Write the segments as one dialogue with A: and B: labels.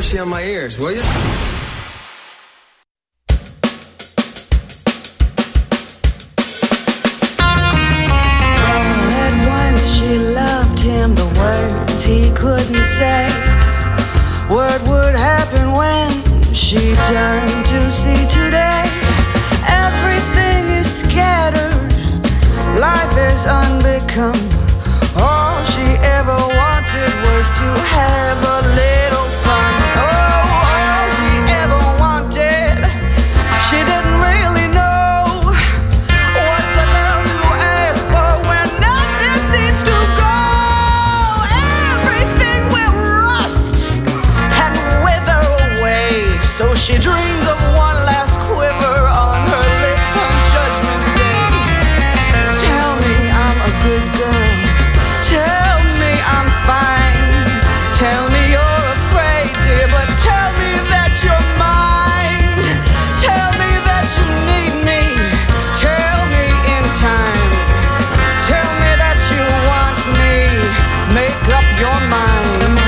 A: mercy on my ears, will you?
B: She loved him, the words he couldn't say. What would happen when she turned to see today? Everything is scattered, life is unbecome. All she ever wanted was to have a little fun. Oh, all she ever wanted, she didn't really know. What's a girl to ask for when nothing seems to go? Everything will rust and wither away. So she dreams of one last quiver on her lips on Judgment Day. Tell me I'm a good girl. Tell me I'm fine. Tell me you're afraid, dear, but tell me that you're mine. Tell me that you need me. Tell me in time. Tell me that you want me. Make up your mind.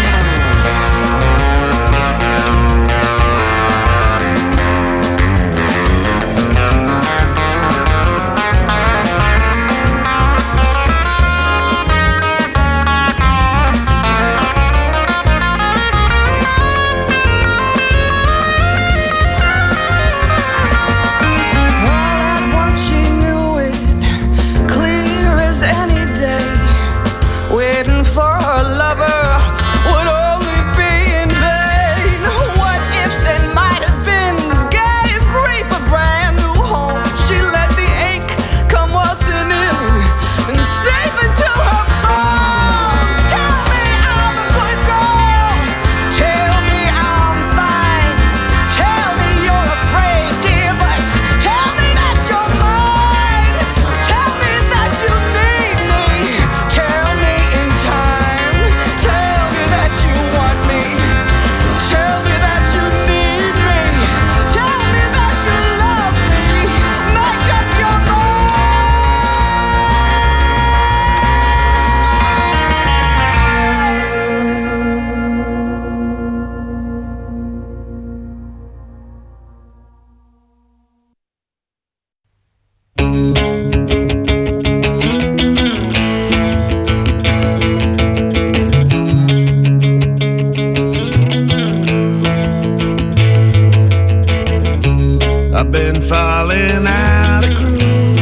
C: I've been falling out of groove.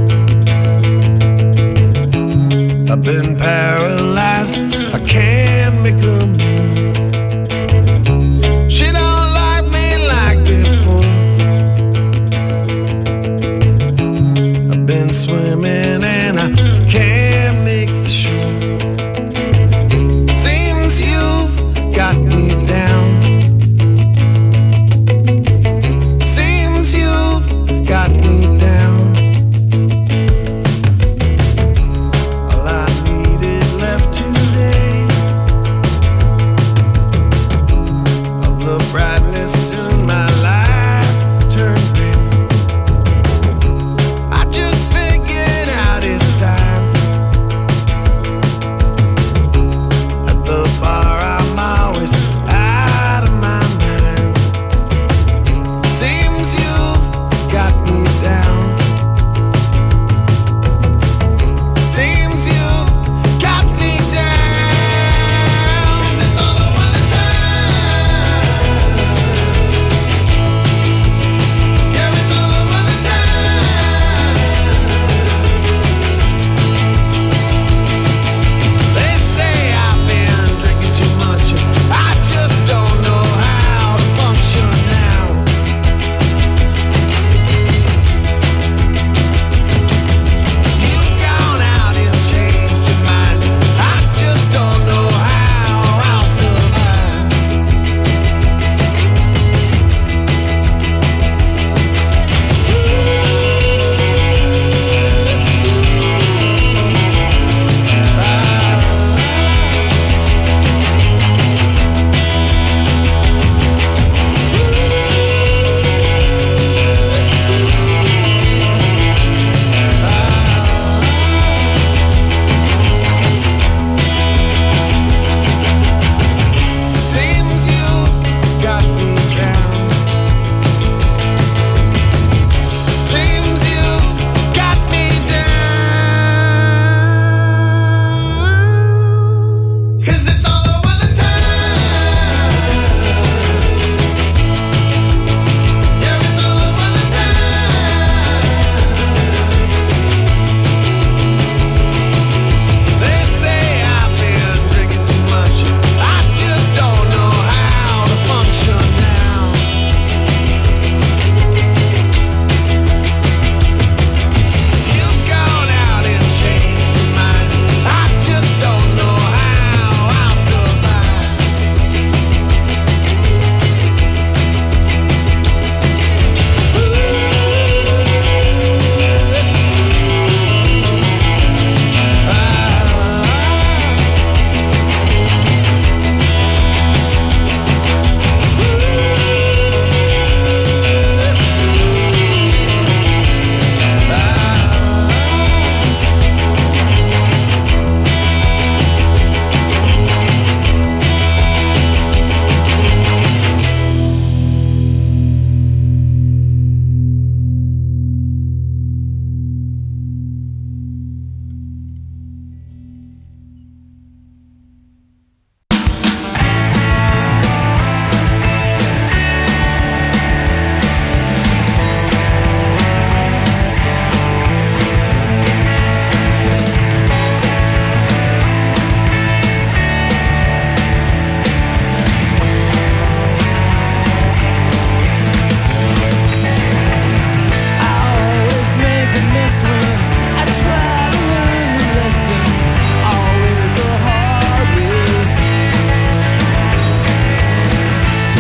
C: I've been paralyzed, I can't make a move. She don't like me like before. I've been swimming and I can't make the shore. Seems you've got me down. Got me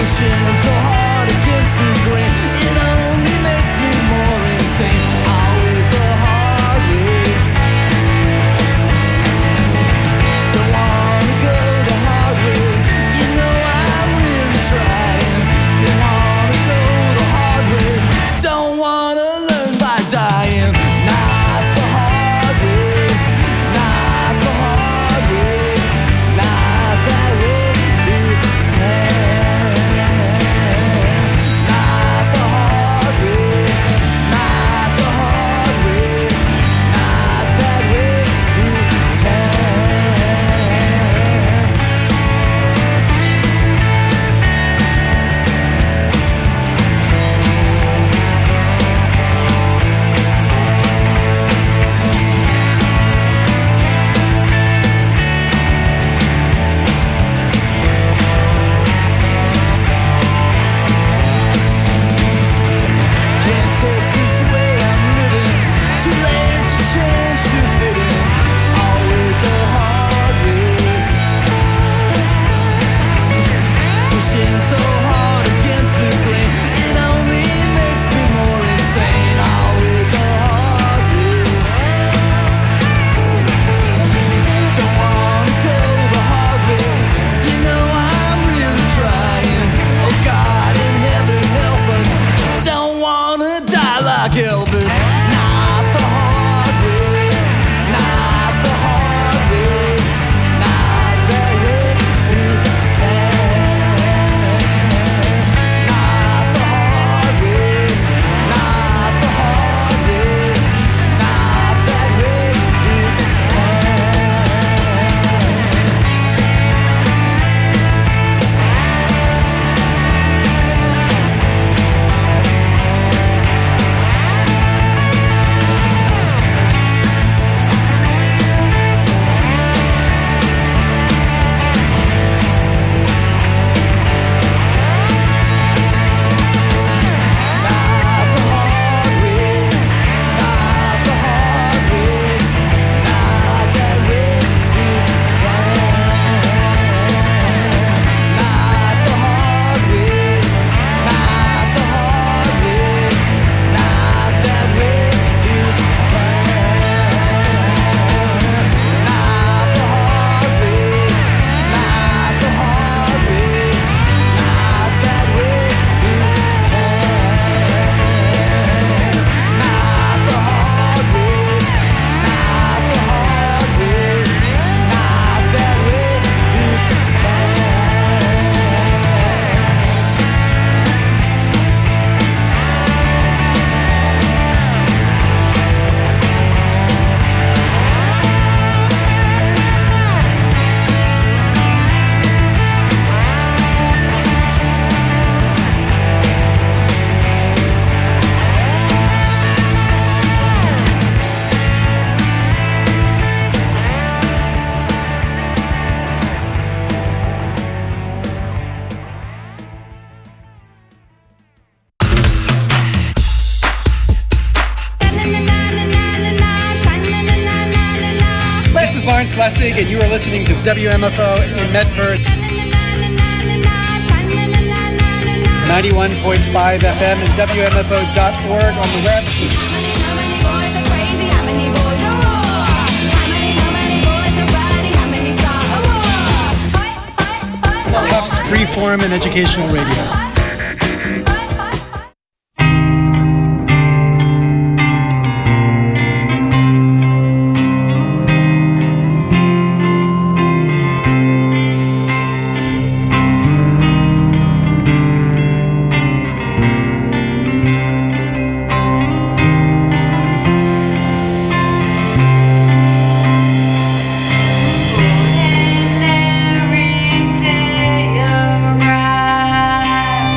C: pushing so hard against the grain. It only makes me more insane. Always a hard way. Don't wanna go the hard way. You know I'm really trying. Don't wanna go the hard way. Don't wanna learn by dying. Not the hard way. Not the hard way. Not that way this time. Not the hard way. Not the hard way. Not that way this time. Can't take this way I'm living. Too late to change to fit in. Always a hard way. Pushing so hard against the grain. It only makes me more insane. Always a hard way. Don't wanna go the hard way. You know I'm really trying. Oh God in heaven help us. Don't wanna die like Elvis. Not the hard way. Not the hard way. Not that way this time. Not the hard way. Not the hard way. Not that way this time. Not the hard way. Not the hard way. Not that way this time. Not the hard way. Not the hard way. Not that way this time. Not the hard way. Not the hard way. Not that way this time. Not the hard way. Not the hard way. Not that way this
A: This is Lawrence Lessig, and you are listening to WMFO in Medford, 91.5 FM and WMFO.org on the web. Tufts Freeform and Educational Radio.
D: Every day arrives.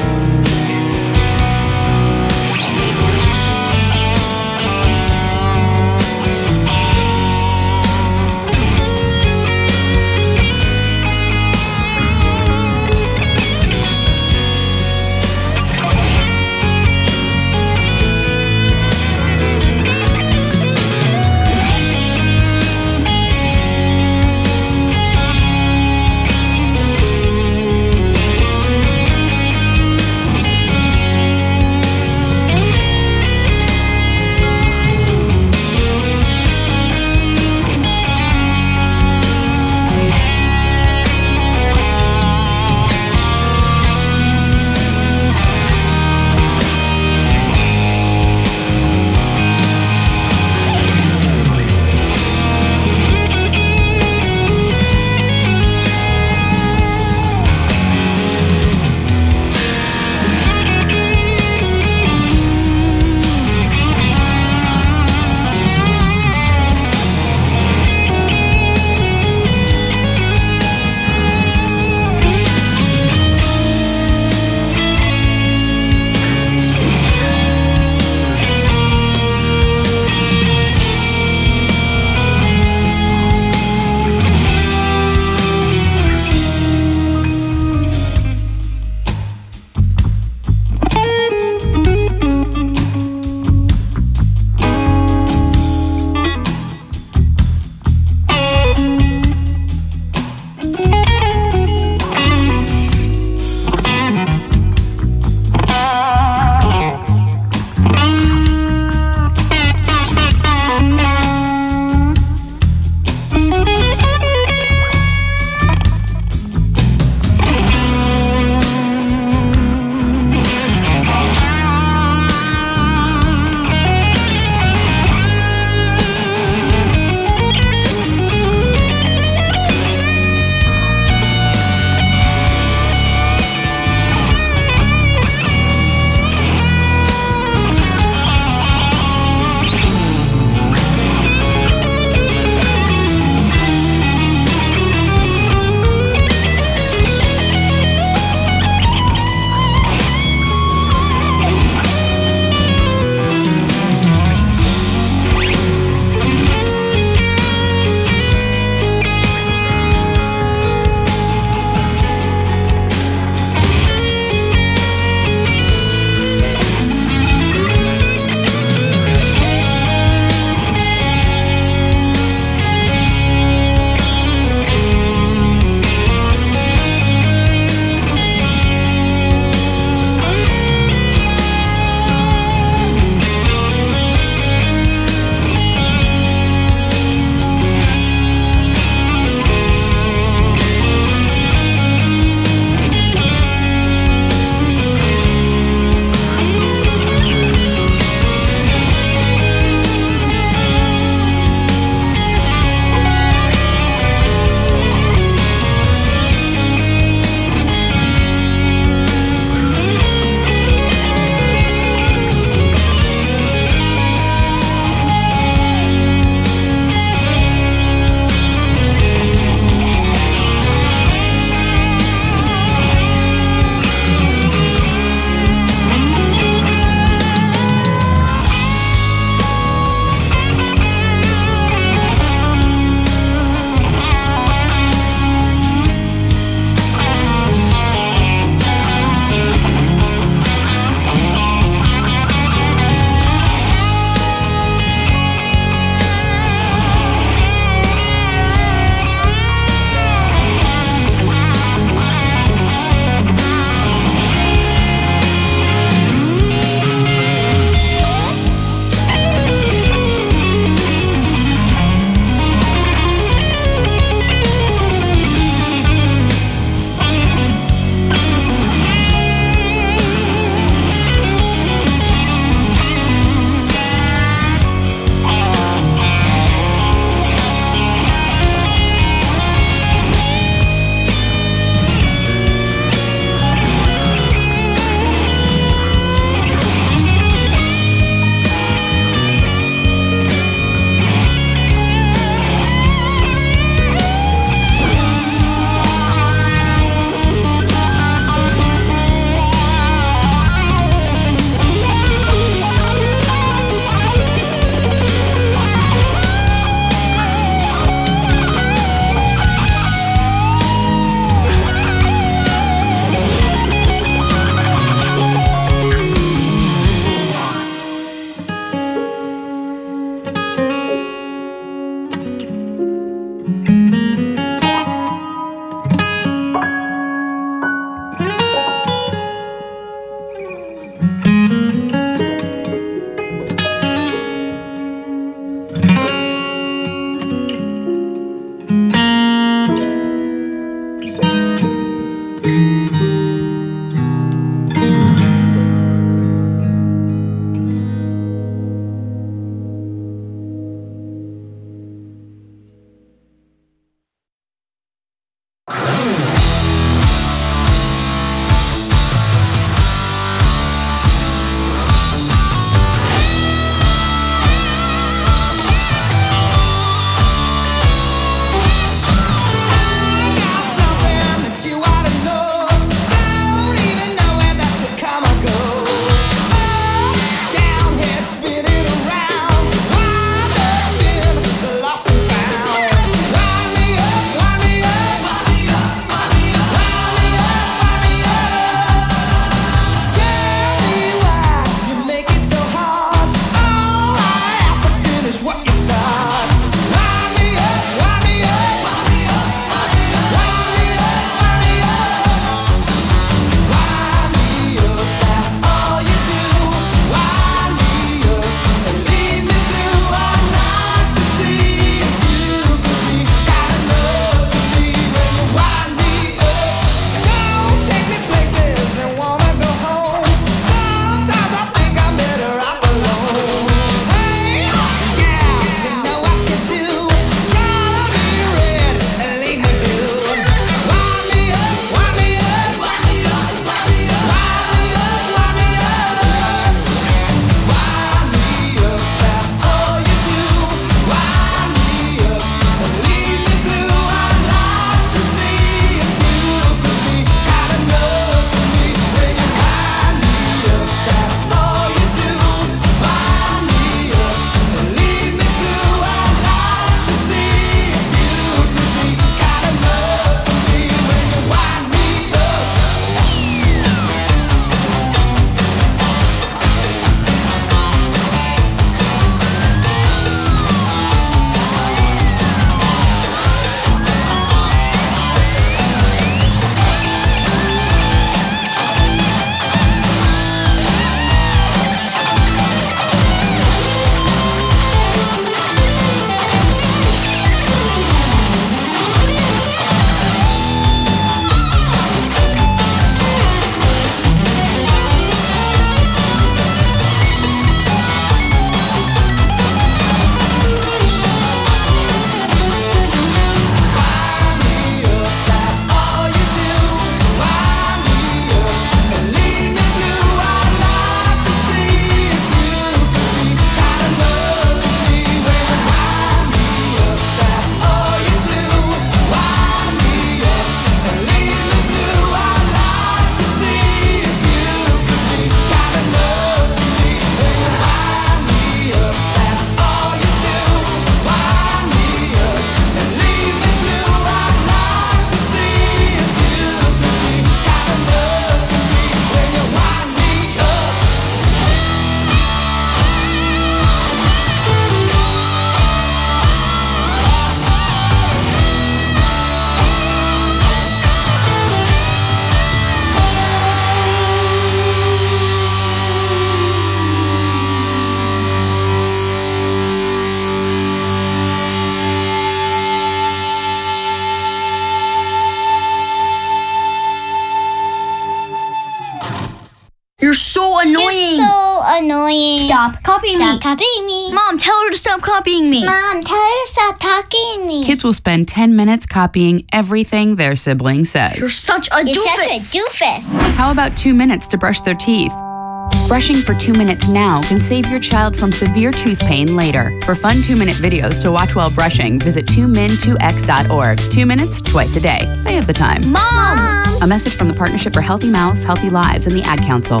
D: so annoying.
E: You're so annoying.
D: Stop copying
E: Stop
D: me.
E: copying me.
D: Mom, tell her to stop copying me.
E: Mom, tell her to stop talking to me.
F: Kids will spend 10 minutes copying everything their sibling
D: You're
F: says.
D: such a
E: You're
D: doofus.
E: such a doofus.
F: How about 2 minutes to brush their teeth? Brushing for 2 minutes now can save your child from severe tooth pain later. For fun 2-minute videos to watch while brushing, visit 2min2x.org. 2 minutes, twice a day. They have the time.
D: Mom!
F: A message from the Partnership for Healthy Mouths, Healthy Lives, and the Ad Council.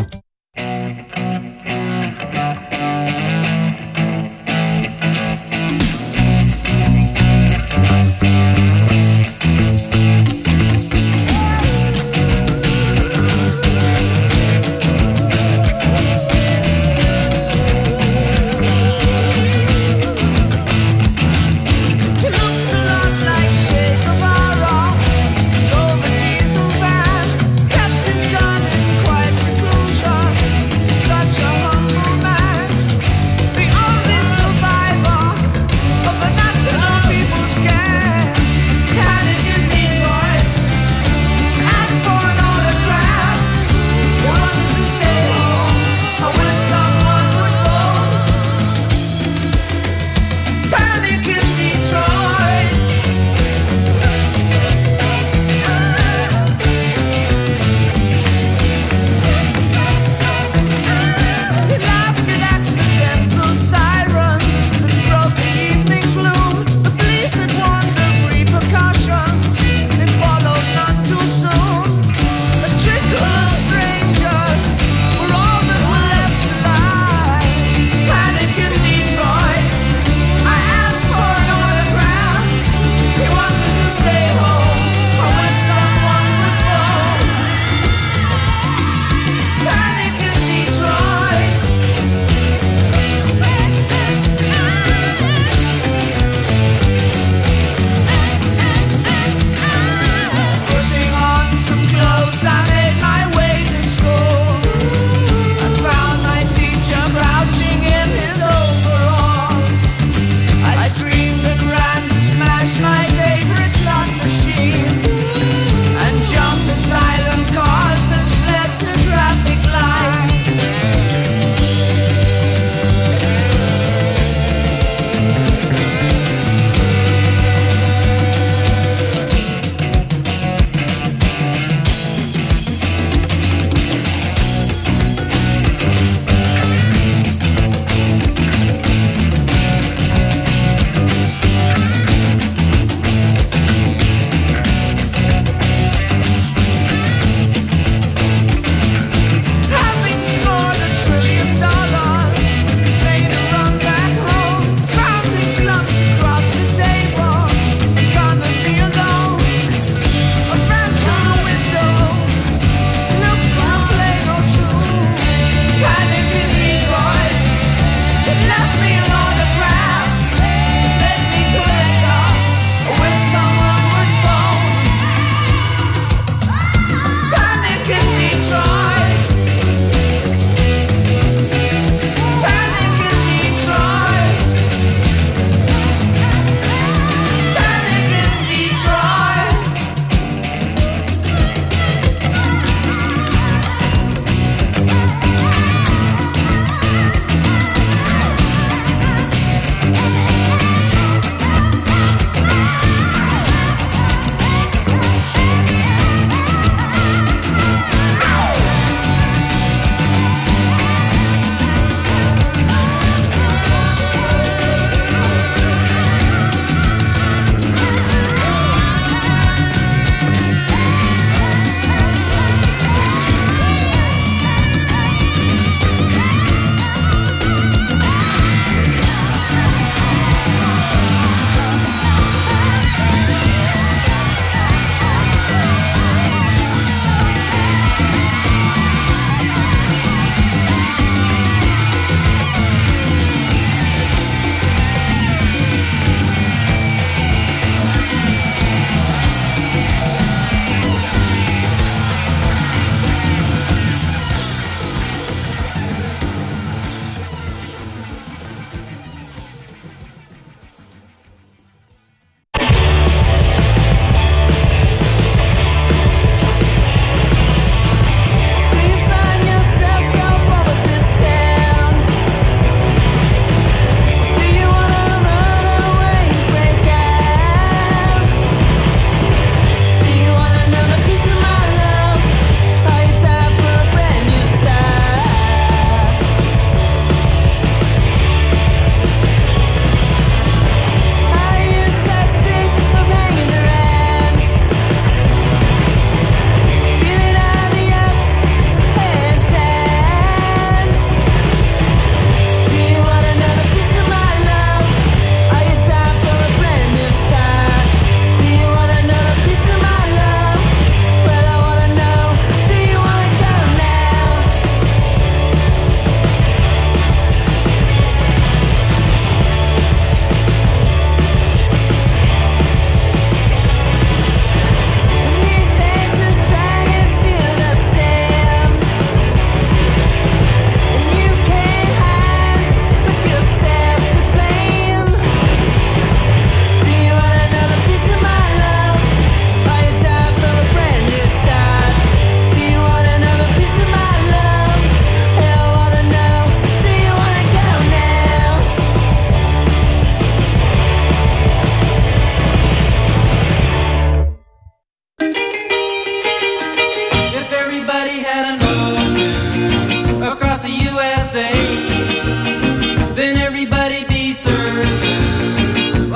C: Drove a diesel van, kept his gun in quiet seclusion.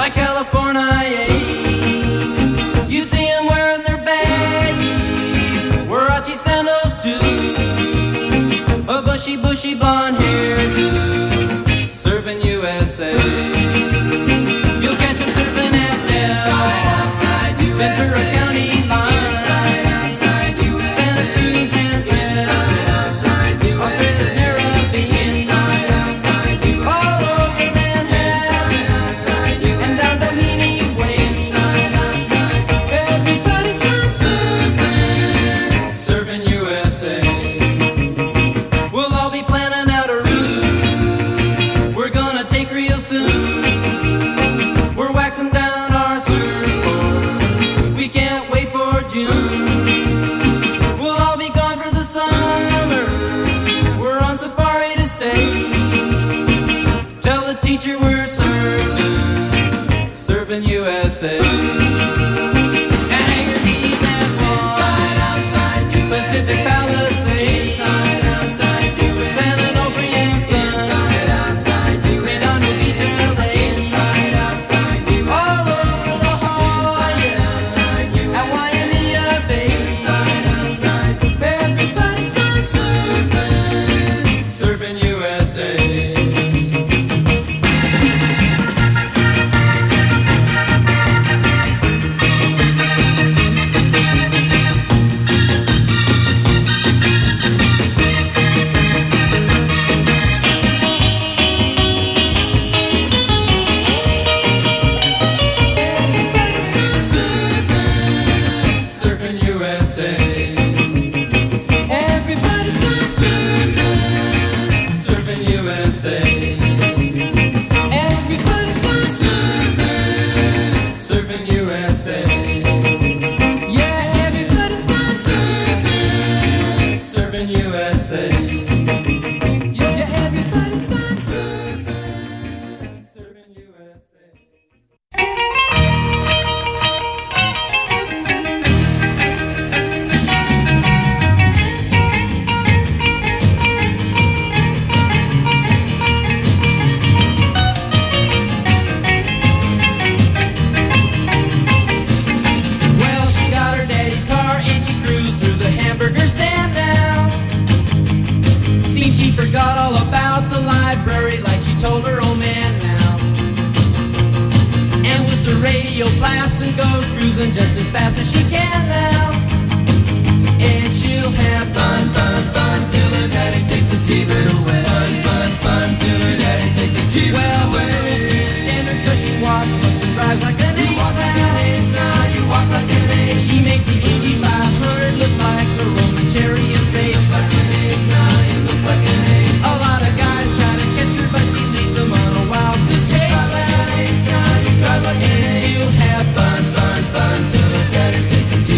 C: like California. You see them wearing their baggies, Warachi sandals too, a bushy, bushy blonde hairdo, serving USA. You'll catch them surfing at Del, Ventura County line, Santa Cruz and Trent, Australia's Caribbean, all over Manhattan, and down Doheny Way. Everybody's gone surfing, surfing USA. We'll all be planning out a route we're gonna take real soon. We're waxing down our surfboard, we can't wait for June. We'll all be gone for the summer, we're on safari to stay. Tell the teacher we're surfing, surfing USA. And Anchor Keys and Swan, Pacific Palisades, San Onofre and Sun, Redondo Beach, LA, all over La Jolla, at Waimea Bay. Everybody's gone surfing, surfing USA. Surfing USA. Everybody's gone surfing, surfing USA. Everybody's gone surfing, surfing USA. Yeah, everybody's gone surfing, surfing USA. Yeah, everybody's gone surfing, surfing USA. Well, she got her daddy's car and she cruised through the hamburger stand now. Seems she forgot all about the library like she told her old man now. And with the radio blasting goes cruising just as fast as she can now. And she'll have fun, fun, fun till her daddy takes a T-bird away. Fun, fun, fun till her daddy takes a T-bird away. Well, the girl can't stand her 'cause she walks, looks and drives like an ace. You walk like an ace now, you walk like an ace. She makes the Indy 500 look like a Roman chariot race. Like an ace now, you look like an ace. A lot of guys try to catch her, but she leads them on a wild goose chase. Like an ace now, you drive like an ace. And she'll have fun, fun, fun till her daddy takes a T-bird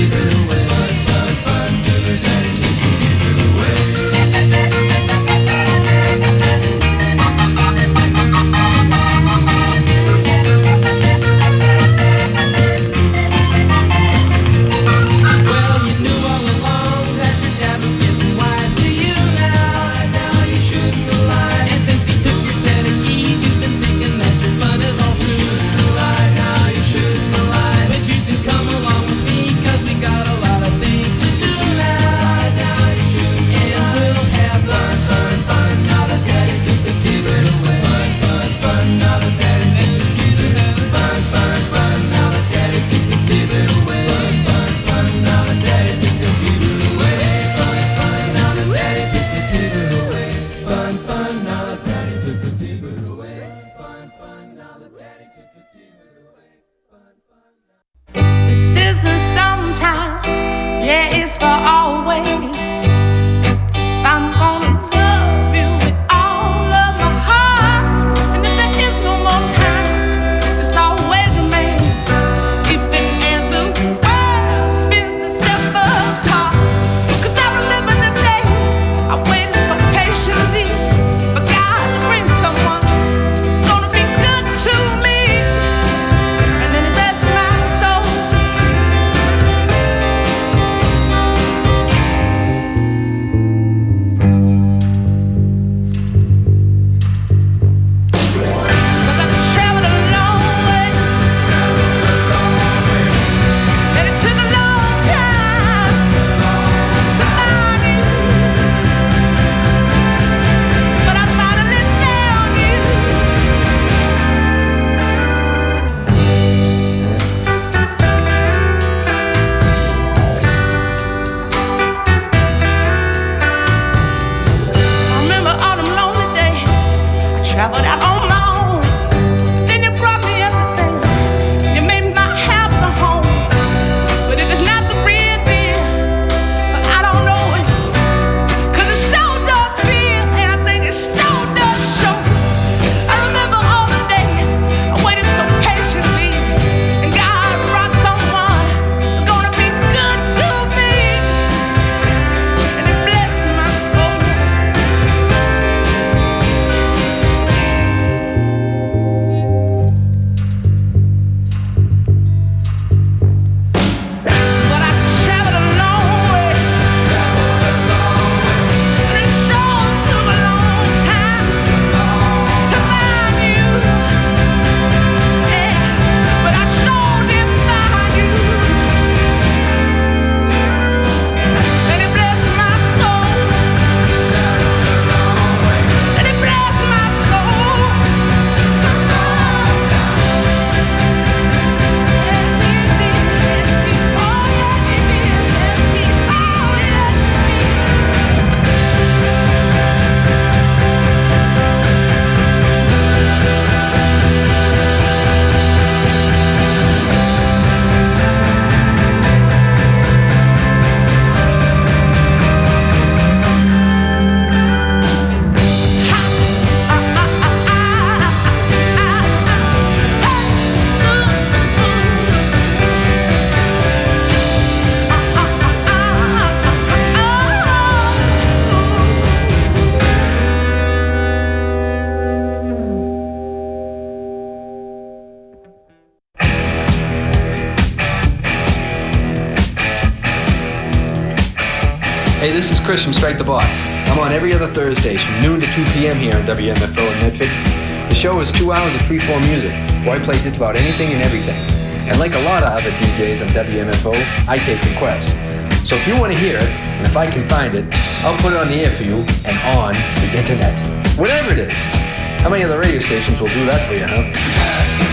G: Hey, this is Chris from Strike the Box. I'm on every other Thursdays from noon to 2 p.m. here on WMFO in Medford. The show is 2 hours of freeform music, where I play just about anything and everything. And like a lot of other DJs on WMFO, I take requests. So if you want to hear it, and if I can find it, I'll put it on the air for you and on the internet. Whatever it is. How many other radio stations will do that for you, huh?